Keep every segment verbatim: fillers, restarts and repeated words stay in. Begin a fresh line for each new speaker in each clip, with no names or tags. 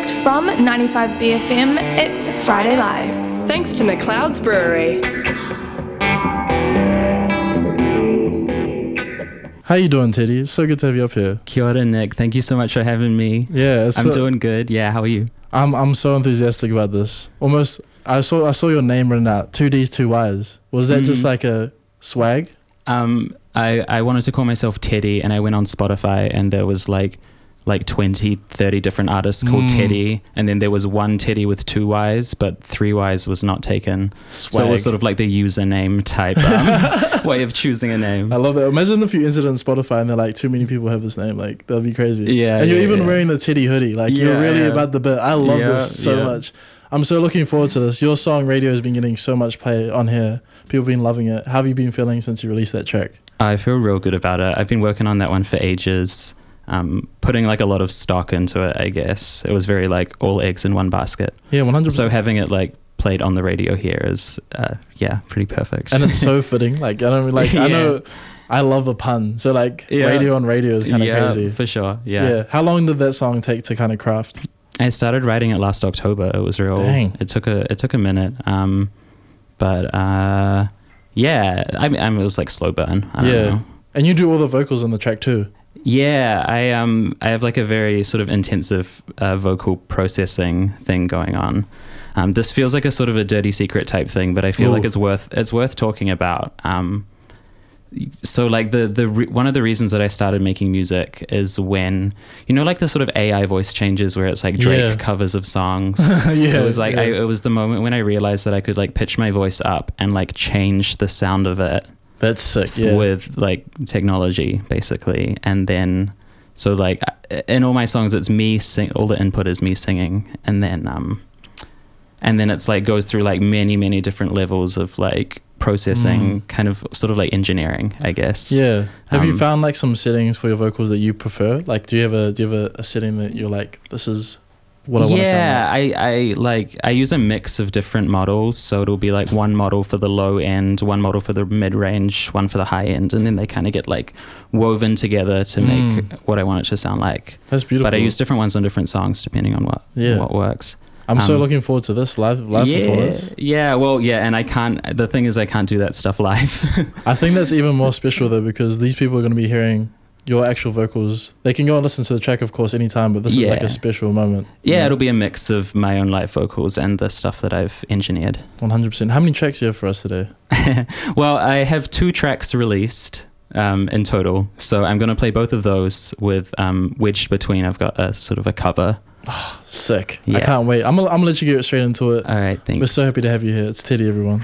Direct from ninety-five B F M, it's Friday Live.
Thanks to McLeod's Brewery.
How you doing, Teddy? It's so good to have you up here.
Kia ora, Nick. Thank you so much for having me.
Yeah, it's
I'm
so,
doing good. Yeah, how are you?
I'm I'm so enthusiastic about this. Almost, I saw I saw your name written out. Two D's, two Y's. Was that mm. just like a swag?
Um, I I wanted to call myself Teddy, and I went on Spotify, and there was like like twenty, thirty different artists called mm. Teddy, and then there was one Teddy with two Y's, but three Y's was not taken.
Swag.
So it was sort of like the username type um, way of choosing a name.
I love that. Imagine if you entered on Spotify and they're like, too many people have this name. Like, that'd be crazy.
Yeah.
And you're
yeah,
even
yeah.
wearing the Teddy hoodie. Like,
yeah,
you're really
yeah.
about the bit. I love
yeah,
this so
yeah.
much. I'm so looking forward to this. Your song Radio has been getting so much play on here. People have been loving it. How have you been feeling since you released that track?
I feel real good about it. I've been working on that one for ages. Um, putting like a lot of stock into it, I guess. It was very like all eggs in one basket.
Yeah, one hundred percent.
So having it like played on the radio here is, uh, yeah, pretty perfect.
And it's so fitting. Like, I don't like, yeah. I know, I love a pun. So like
yeah.
radio on radio is kind of
yeah,
crazy.
For sure. Yeah.
Yeah. How long did that song take to kind of craft?
I started writing it last October. It was real.
Dang.
It took a, it took a minute. Um, but uh, yeah, I mean, I mean, it was like slow burn. I don't
yeah.
know.
And you do all the vocals on the track too.
Yeah, I um I have like a very sort of intensive uh, vocal processing thing going on. Um, this feels like a sort of a dirty secret type thing, but I feel
Ooh.
like it's worth it's worth talking about. Um, so like the the re- one of the reasons that I started making music is when, you know, like the sort of A I voice changes where it's like Drake
yeah.
covers of songs.
yeah,
it was like
yeah.
I, it was the moment when I realized that I could like pitch my voice up and like change the sound of it.
That's sick. Yeah.
With like technology basically. And then so like in all my songs it's me sing, all the input is me singing, and then um and then it's like goes through like many many different levels of like processing, mm. kind of sort of like engineering, I guess.
Yeah. Have
um,
you found like some settings for your vocals that you prefer? Like do you have a do you have a, a setting that you're like, this is what I want to sound like?
Yeah, I, I like I use a mix of different models, so it'll be like one model for the low end, one model for the mid range, one for the high end, and then they kind of get like woven together to
mm.
make what I want it to sound like.
That's beautiful.
But I use different ones on different songs depending on what
yeah.
what works.
I'm
um,
so looking forward to this live live
yeah,
performance.
Yeah, well, yeah, and I can't. The thing is, I can't do that stuff live.
I think that's even more special though, because these people are going to be hearing your actual vocals. They can go and listen to the track, of course, anytime, but this
yeah.
is like a special moment.
Yeah,
know?
It'll be a mix of my own live vocals and the stuff that I've engineered.
one hundred percent. How many tracks do you have for us today?
Well, I have two tracks released um, in total, so I'm going to play both of those with um, wedged between. I've got a sort of a cover.
Oh, sick.
Yeah.
I can't wait. I'm gonna, I'm gonna let you get straight into it.
All right, thanks.
We're so happy to have you here. It's Teddy, everyone.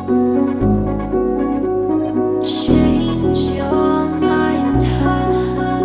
Change your mind.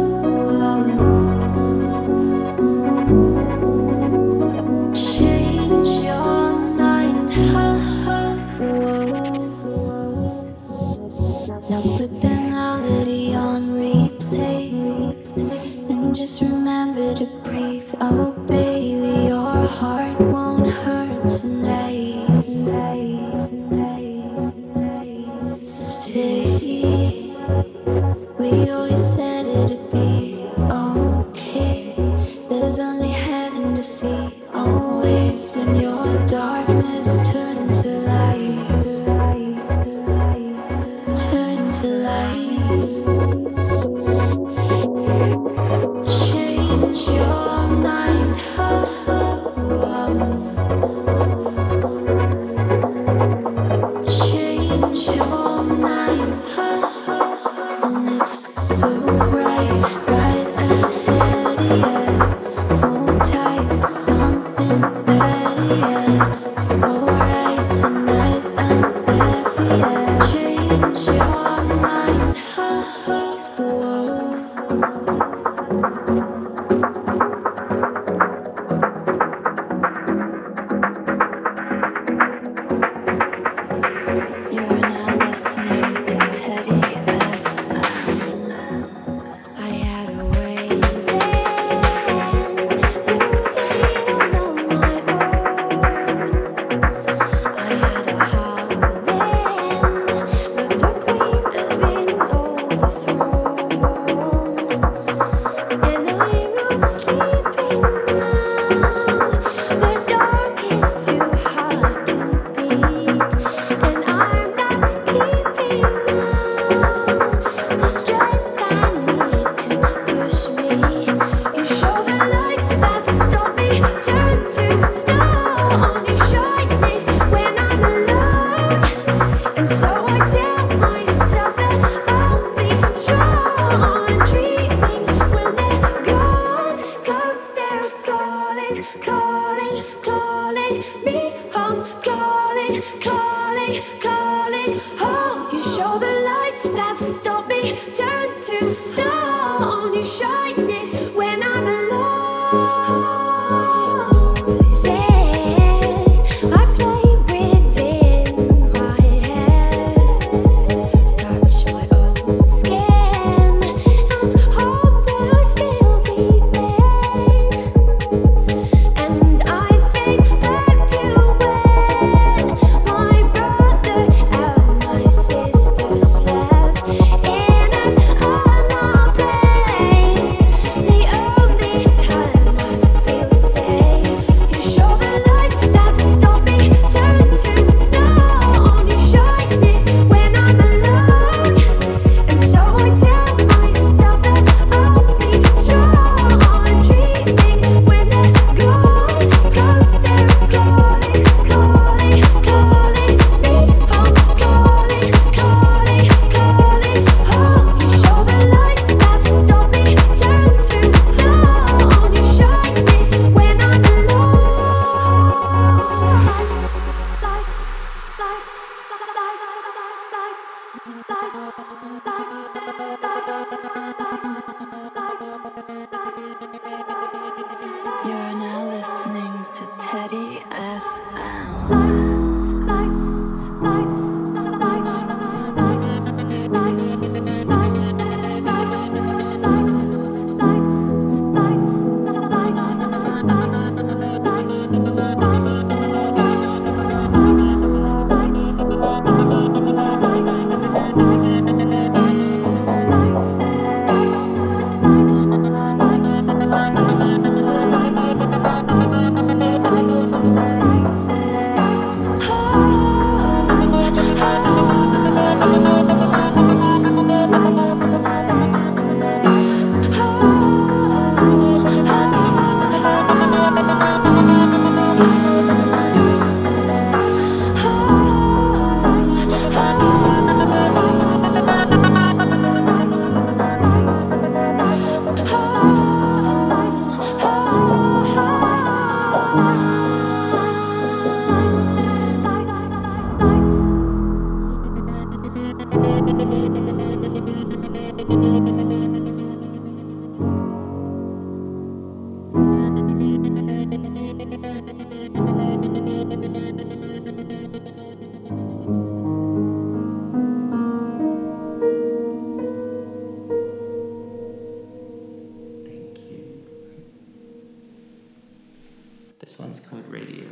This one's called Radio.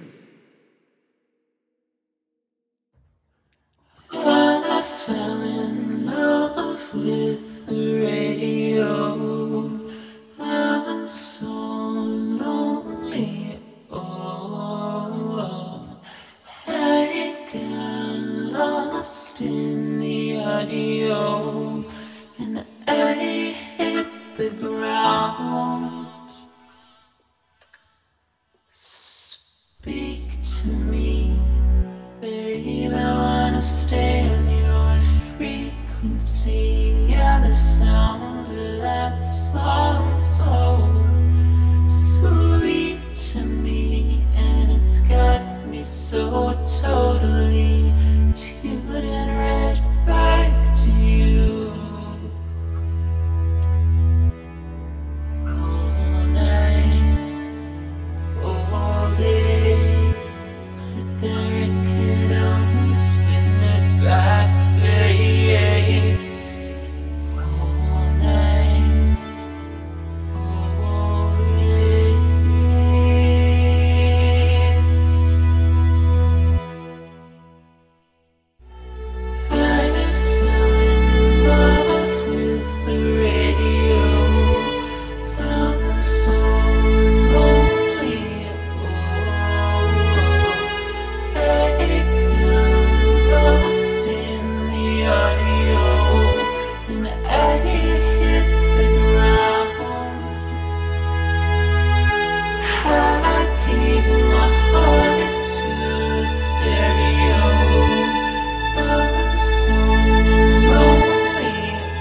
I fell in love with the radio. I'm so lonely. Oh, I got lost in the audio and I hit the ground. Speak to me, babe, I wanna stay on you.
frequency and the sound of that song so sweet to me, and it's got me so totally tuned and right back to you. All night, all day, put the record on, spin it back, babe. All night, always. I fell in love with the radio. I'm so lonely. Oh, I got lost in the audio, and I hit the ground. I gave my heart to the stereo. I'm so lonely.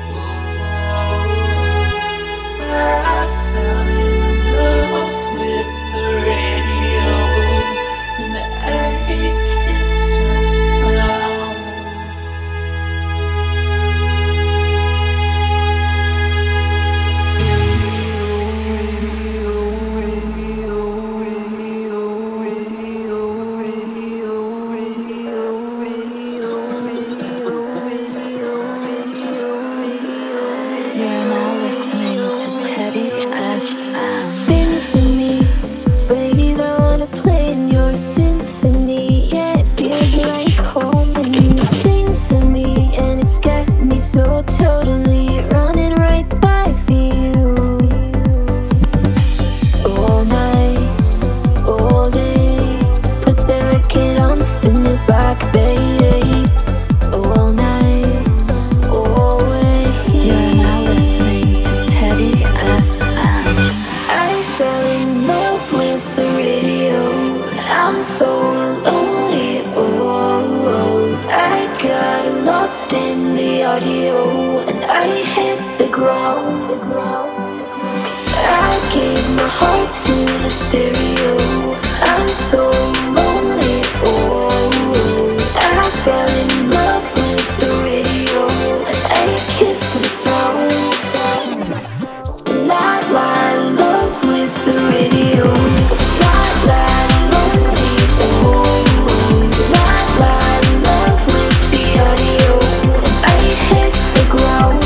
Oh, I fell in love with the radio, and I kissed the sound.
You're now listening to Teddy F M. Spin for me, babe, I wanna play in your symphony. Yeah, it feels like home when you sing for me, and it's got me so totally running right back for you. All night, all day, put the record on, spin it back, babe. All night, always. You're now listening to Teddy F M. I fell in love with the radio. I'm so lonely. Oh, I got lost in the audio, and I hit the ground. I gave my heart to the stereo. I'm so lonely. Oh, I fell in love with the radio, and I kissed the sound. La la, love with the radio. La la, lonely. Oh, la la, love with the audio, and I hit the ground.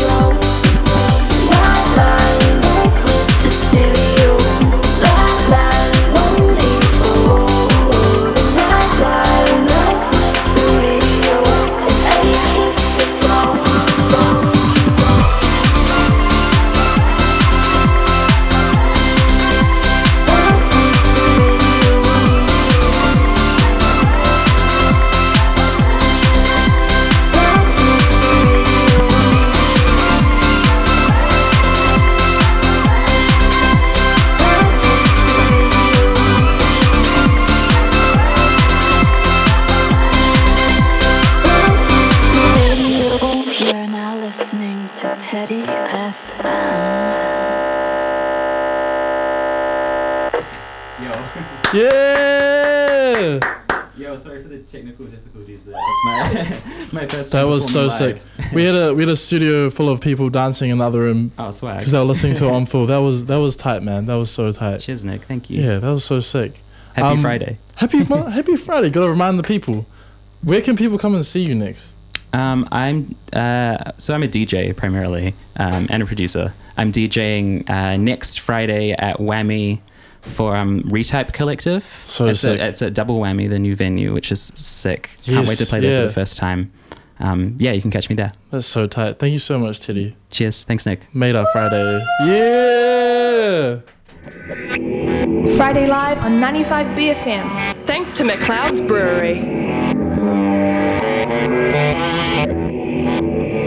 La la, love with the stereo. La la, lonely. Oh, la la, love with the radio, and I kissed the sound. You're now listening to Teddy F M.
Yo.
Yeah.
Yo, sorry for the technical difficulties there. That's my my first time
That was so
performing
sick.
live.
We had a we had a studio full of people dancing in the other room
Oh, swag.
because they were listening to it on full. That was that was tight, man. That was so tight.
Cheers, Nick. Thank you.
Yeah, that was so sick.
Happy
Um,
Friday.
Happy Mo- Happy Friday. Gotta remind the people. Where can people come and see you next?
Um, I'm uh, so I'm a D J primarily um, and a producer. I'm DJing uh, next Friday at Whammy for um, Retype Collective.
So
it's
sick.
A, it's at Double Whammy, the new venue, which is sick. Can't wait to
Yes,
play there
yeah.
for the first time. Um, yeah, you can catch me there.
That's so tight. Thank you so much, Teddy.
Cheers. Thanks, Nick.
Made our Friday. Yeah.
Friday Live on ninety-five B F M.
Thanks to McLeod's Brewery.